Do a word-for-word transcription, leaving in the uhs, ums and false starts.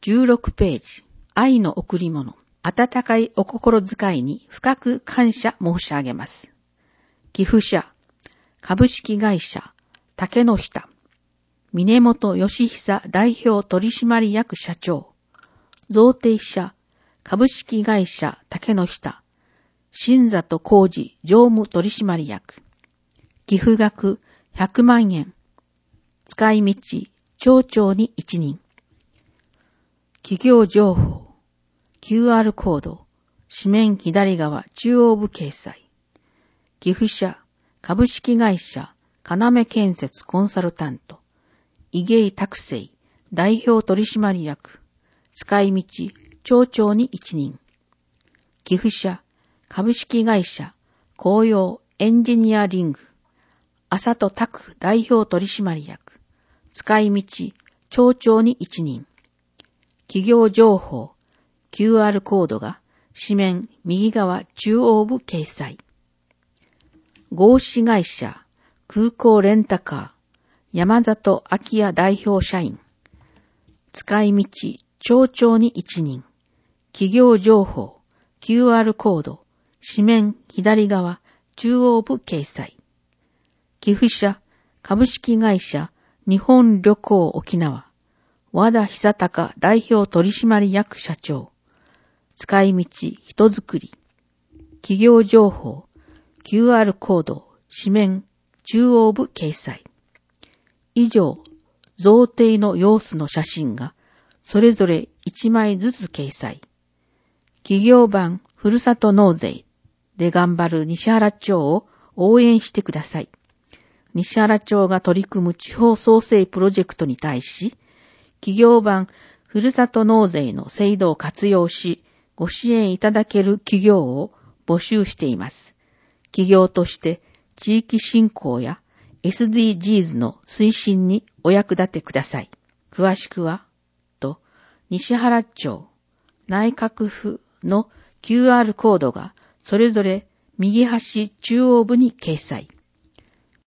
じゅうろくページ、愛の贈り物。温かいお心遣いに深く感謝申し上げます。寄付者、株式会社、竹の下、峰本義久代表取締役社長、贈呈者、株式会社竹の下、新里浩二常務取締役、寄付額ひゃくまんえん、使い道、町長にいちにん、企業情報、キューアール コード、紙面左側中央部掲載。寄付者、株式会社、要建設コンサルタント、井芸拓生、代表取締役、使い道、町長にいちにん。寄付者、株式会社、紅葉エンジニアリング、浅戸拓代表取締役、使い道、町長にいちにん。企業情報、キューアール コードが紙面右側中央部掲載。合資会社空港レンタカー山里明也代表社員。使い道町長にいちにん。企業情報 キューアール コード紙面左側中央部掲載。寄付者株式会社日本旅行沖縄和田久隆代表取締役社長。使い道、人づくり。企業情報、キューアール コード、紙面、中央部掲載。以上、贈呈の様子の写真が、それぞれいちまいずつ掲載。企業版ふるさと納税で頑張る西原町を応援してください。西原町が取り組む地方創生プロジェクトに対し、企業版ふるさと納税の制度を活用し、ご支援いただける企業を募集しています。企業として地域振興や エスディージーズ の推進にお役立てください。詳しくは、と、西原町内閣府の キューアール コードがそれぞれ右端中央部に掲載。